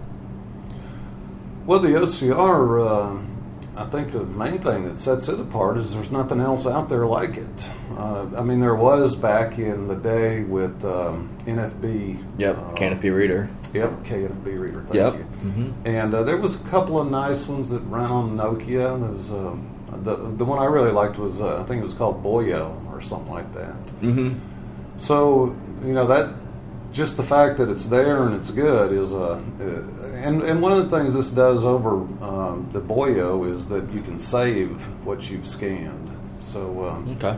Well, the O C R, uh, I think the main thing that sets it apart is there's nothing else out there like it. Uh, I mean, there was back in the day with um, N F B. Yep, uh, K N F B Reader. Yep, K N F B Reader, thank yep. you. Mm-hmm. And uh, there was a couple of nice ones that ran on Nokia. There was uh, the the one I really liked was, uh, I think it was called Boyo or something like that. Mm-hmm. So, you know, that just the fact that it's there and it's good is a, uh, and and one of the things this does over um, the Boyo is that you can save what you've scanned. So um, okay,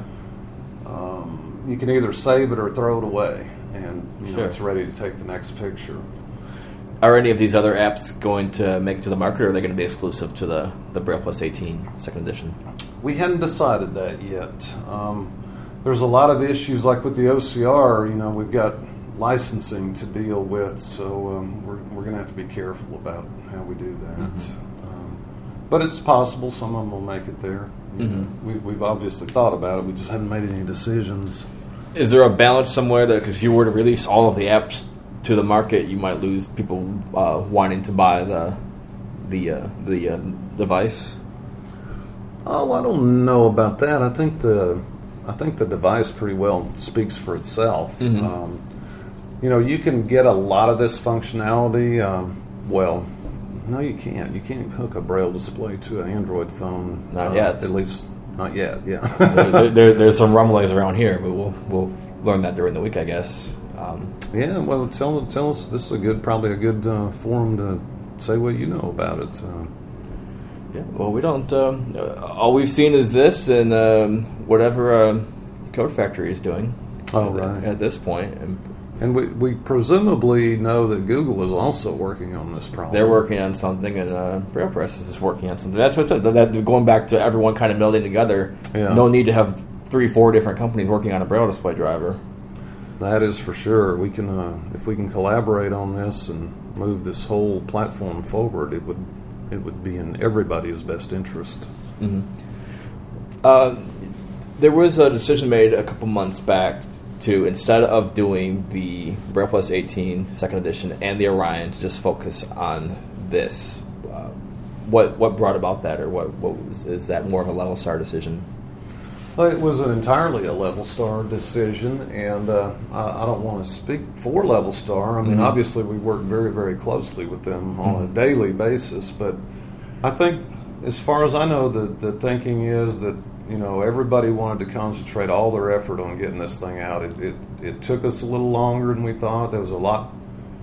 um, you can either save it or throw it away, and you know sure. it's ready to take the next picture. Are any of these other apps going to make it to the market, or are they going to be exclusive to the the Braille Plus eighteen second edition? We hadn't decided that yet. Um, there's a lot of issues, like with the O C R. You know, we've got licensing to deal with, so um, we're we're going to have to be careful about how we do that. Mm-hmm. Um, but it's possible some of them will make it there. Mm-hmm. We, we've obviously thought about it. We just haven't made any decisions. Is there a balance somewhere that, because if you were to release all of the apps to the market, you might lose people uh, wanting to buy the the uh, the uh, device? Oh, I don't know about that. I think the I think the device pretty well speaks for itself. Mm-hmm. Um, you know, you can get a lot of this functionality. Um, well, no, you can't. You can't hook a Braille display to an Android phone. Not uh, yet. At least, not yet. Yeah. there, there, there's some rumblings around here, but we'll we'll learn that during the week, I guess. Um, yeah. Well, tell tell us. This is a good, probably a good uh, forum to say what you know about it. Uh, Yeah, well, we don't. Um, all we've seen is this and um, whatever uh, Code Factory is doing. Oh, at, right. At this point, and and we, we presumably know that Google is also working on this problem. they're working on something, and uh, Braille Press is working on something. That's what's that, that going back to everyone kind of melding together. Yeah. No need to have three, four different companies working on a Braille display driver. That is for sure. We can, uh, if we can collaborate on this and move this whole platform forward, it would. It would be in everybody's best interest. Mm-hmm. Uh, there was a decision made a couple months back to, instead of doing the Braille Plus eighteen second edition and the Orion, to just focus on this. Uh, what what brought about that, or what, what was, is that more of a Level Star decision? Well, it was an entirely a Level Star decision, and uh, I, I don't want to speak for Level Star. I mean, Mm-hmm. obviously we work very, very closely with them on Mm-hmm. a daily basis, but I think, as far as I know, the, the thinking is that, you know, everybody wanted to concentrate all their effort on getting this thing out. It, it, it took us a little longer than we thought. There was a lot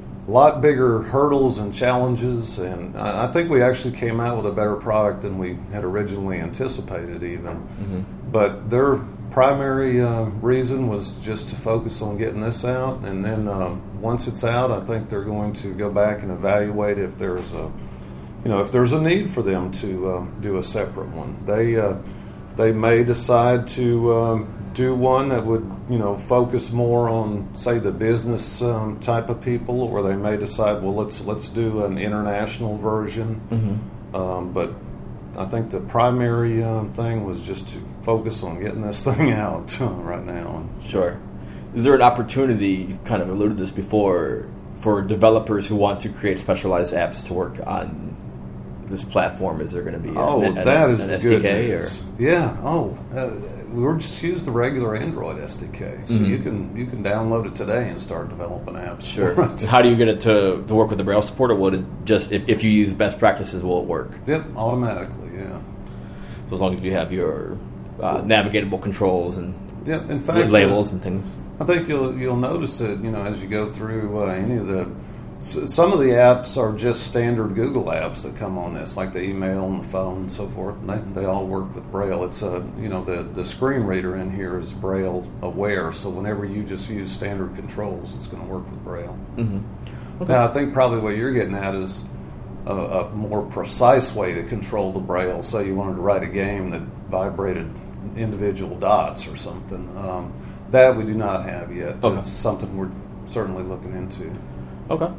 lot bigger hurdles and challenges, and I, I think we actually came out with a better product than we had originally anticipated even. Mm-hmm. But their primary uh, reason was just to focus on getting this out, and then um, once it's out, I think they're going to go back and evaluate if there's a, you know, if there's a need for them to uh, do a separate one. They uh, they may decide to um, do one that would, you know, focus more on, say, the business um, type of people, or they may decide, well, let's let's do an international version. Mm-hmm. Um, but I think the primary um, thing was just to focus on getting this thing out uh, right now. Sure. Is there an opportunity, you kind of alluded to this before, for developers who want to create specialized apps to work on this platform? Is there going to be Oh, an, an, that is an the S D good K? news. Or? Yeah. Oh, uh, we're just use the regular Android S D K, so Mhm. you can you can download it today and start developing apps. Sure. for it. How do you get it to, to work with the Braille support, or will it just, if, if you use best practices, will it work? Yep, automatically. Yeah. So as long as you have your uh, navigatable controls and Yep. In fact, labels uh, and things. I think you'll you'll notice it, you know, as you go through uh, any of the. S- some of the apps are just standard Google apps that come on this, like the email and the phone and so forth. And they, they all work with Braille. It's a you know the the screen reader in here is Braille aware, so whenever you just use standard controls, it's going to work with Braille. Mm-hmm. Okay. Now, I think probably what you're getting at is a, a more precise way to control the Braille. Say you wanted to write a game that vibrated individual dots or something. Um, that we do not have yet. Okay. It's something we're certainly looking into. Okay.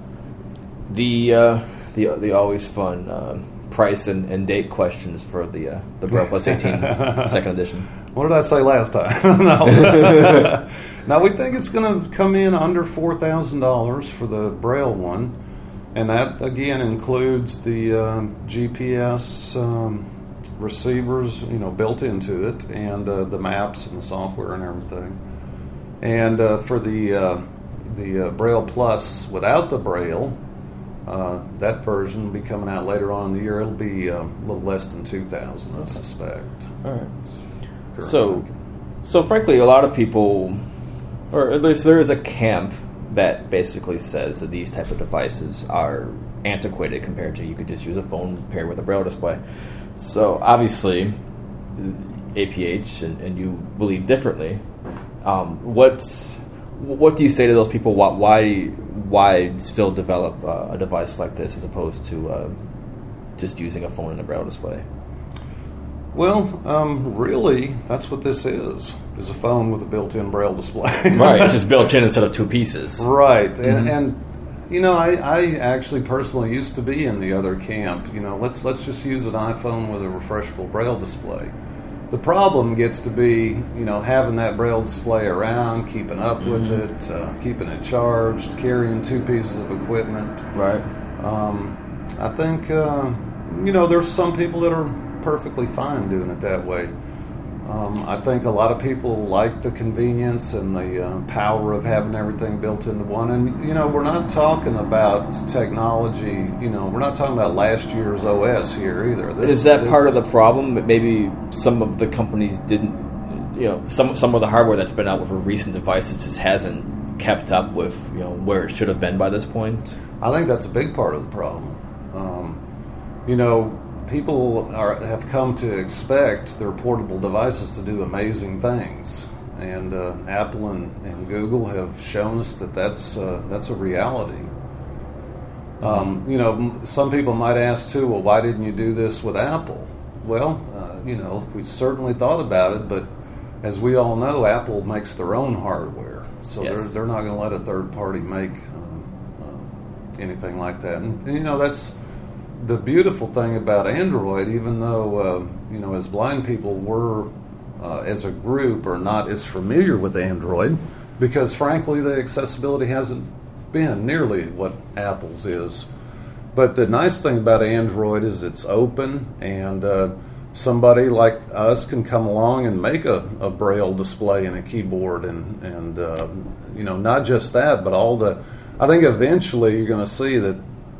The uh, the the always fun uh, price and, and date questions for the uh, the Braille Plus eighteen second edition. What did I say last time? No. Now, we think it's going to come in under four thousand dollars for the Braille one, and that, again, includes the uh, G P S um, receivers, you know, built into it, and uh, the maps and the software and everything. And uh, for the uh, the uh, Braille Plus without the Braille, uh, that version will be coming out later on in the year. It'll be uh, a little less than two thousand dollars, I suspect. All right. Current So, thinking. so frankly, a lot of people, or at least there is a camp that basically says that these type of devices are antiquated compared to you could just use a phone paired with a Braille display. So obviously, A P H and, and you believe differently. Um, what's what do you say to those people? Why why, why still develop uh, a device like this as opposed to uh, just using a phone and a Braille display? Well, um, really, that's what this is, is a phone with a built-in Braille display. Right, it's just built in instead of two pieces. Right, and, Mm-hmm. and you know, I, I actually personally used to be in the other camp. You know, let's let's just use an iPhone with a refreshable Braille display. The problem gets to be, you know, having that Braille display around, keeping up with Mm-hmm. it, uh, keeping it charged, carrying two pieces of equipment. Right. Um, I think, uh, you know, there's some people that are perfectly fine doing it that way. Um, I think a lot of people like the convenience and the uh, power of having everything built into one. And, you know, we're not talking about technology, you know, we're not talking about last year's O S here either. This, Is that this, part of the problem? That maybe some of the companies didn't, you know, some some of the hardware that's been out with recent devices just hasn't kept up with, you know, where it should have been by this point? I think that's a big part of the problem. Um, you know, people are, have come to expect their portable devices to do amazing things, and uh, Apple and, and Google have shown us that that's uh, that's a reality. Um, you know, some people might ask too, well, why didn't you do this with Apple? Well, uh, you know, we certainly thought about it, but as we all know, Apple makes their own hardware, so Yes. they're they're not going to let a third party make um, uh, anything like that. And, and you know, that's the beautiful thing about Android, even though, uh, you know, as blind people, we're, uh, as a group, are not as familiar with Android, because, frankly, the accessibility hasn't been nearly what Apple's is. But the nice thing about Android is it's open, and uh, somebody like us can come along and make a, a Braille display and a keyboard, and, and uh, you know, not just that, but all the... I think eventually you're going to see that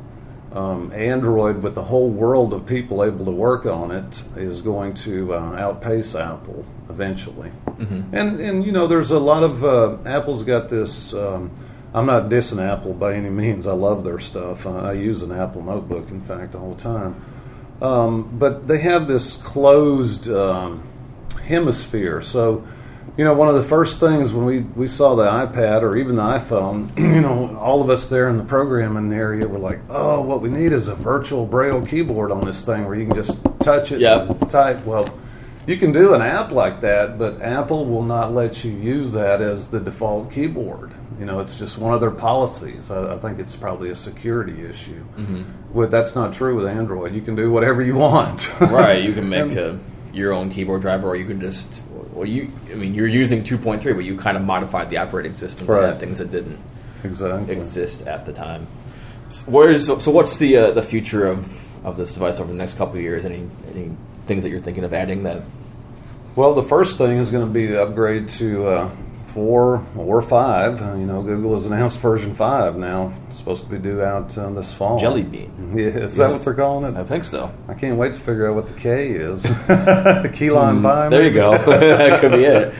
Um, Android, with the whole world of people able to work on it, is going to uh, outpace Apple eventually. Mm-hmm. And and you know, there's a lot of uh, Apple's got this. Um, I'm not dissing Apple by any means. I love their stuff. I, I use an Apple notebook, in fact, all the time. Um, but they have this closed um, hemisphere, so. You know, one of the first things when we, we saw the iPad or even the iPhone, you know, all of us there in the programming area were like, oh, what we need is a virtual Braille keyboard on this thing where you can just touch it Yep. and type. Well, you can do an app like that, but Apple will not let you use that as the default keyboard. You know, it's just one of their policies. I, I think it's probably a security issue. Mm-hmm. But that's not true with Android. You can do whatever you want. Right, you can make And, a, your own keyboard driver, or you can just... Well, you, I mean, you're using two point three, but you kind of modified the operating system to Right. add things that didn't exactly. exist at the time. So, where's, so what's the uh, the future of, of this device over the next couple of years? Any any things that you're thinking of adding that? Well, the first thing is going to be the upgrade to uh, four or five. Uh, you know, Google has announced version five now. It's supposed to be due out uh, this fall. Jelly Bean. Yeah, is that what they're calling I it? think so. I can't wait to figure out what the K is. Key lime pie. There you maybe? go. That could be it.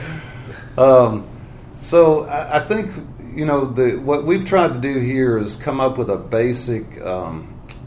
Um, so I, I think, you know, the what we've tried to do here is come up with a basic um,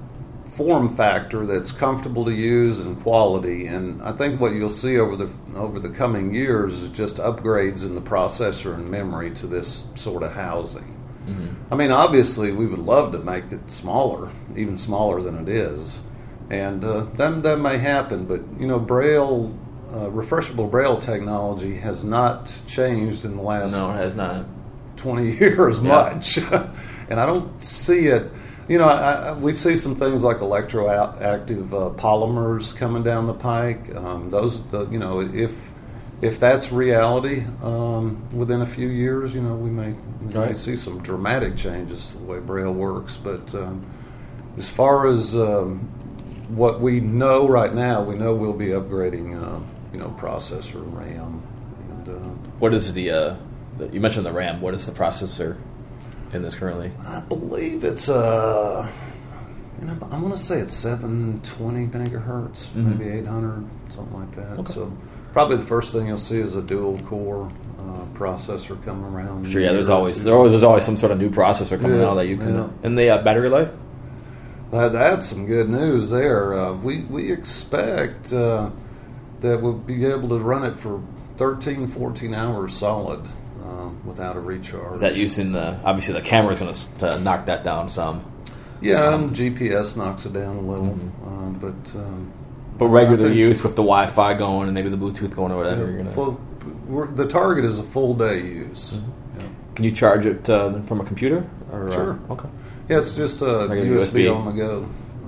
form factor that's comfortable to use and quality. And I think what you'll see over the over the coming years is just upgrades in the processor and memory to this sort of housing. Mm-hmm. I mean, obviously, we would love to make it smaller, even smaller than it is, and uh, that that may happen. But you know, Braille. Uh, refreshable Braille technology has not changed in the last No, it has not. twenty years Yeah. much. And I don't see it. You know, I, I, we see some things like electroactive uh, polymers coming down the pike. Um, those, the, you know, if if that's reality um, within a few years, you know, we may, we may Right. see some dramatic changes to the way Braille works. But um, as far as um, what we know right now, we know we'll be upgrading, uh, you know, processor, RAM, and uh, What is the, uh, the? You mentioned the RAM. What is the processor in this currently? I believe it's uh, you know, I want to say it's seven twenty megahertz, Mm-hmm. maybe eight hundred, something like that. Okay. So probably the first thing you'll see is a dual core uh, processor coming around. Sure. Yeah. There's in a year or always two. there always there's always some sort of new processor coming Yeah, out that you can. yeah. And the uh, battery life. That, that's some good news there. Uh, we we expect uh, that we'll be able to run it for thirteen, fourteen hours solid uh, without a recharge. Is that using the? Obviously, the camera is going to knock that down some. Yeah, and G P S knocks it down a little, uh, but um, But regular I think- use with the Wi-Fi going and maybe the Bluetooth going or whatever. Yeah, you're gonna, full, we're, the target is a full day use. Mm-hmm. Yeah. Can you charge it uh, from a computer? Or, Sure. Uh, okay. Yeah, it's just a Like a U S B, U S B. on the go.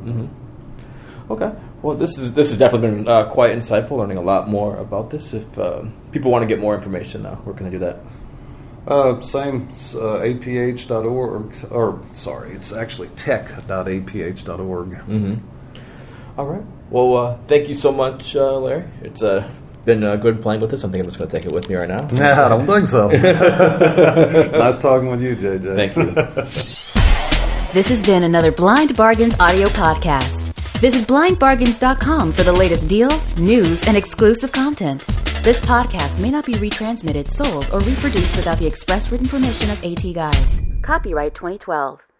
Okay. Well, this is this has definitely been uh, quite insightful. Learning a lot more about this. If uh, people want to get more information now, where can I do that? Uh, same, uh, A P H dot org, or sorry, it's actually tech dot A P H dot org. Mm-hmm. All right. Well, uh, thank you so much, uh, Larry. It's uh, been uh, good playing with this. I think I'm just going to take it with me right now. Yeah, I don't think so. Nice talking with you, J J. Thank you. This has been another Blind Bargains audio podcast. Visit blind bargains dot com for the latest deals, news, and exclusive content. This podcast may not be retransmitted, sold, or reproduced without the express written permission of AT Guys. Copyright twenty twelve.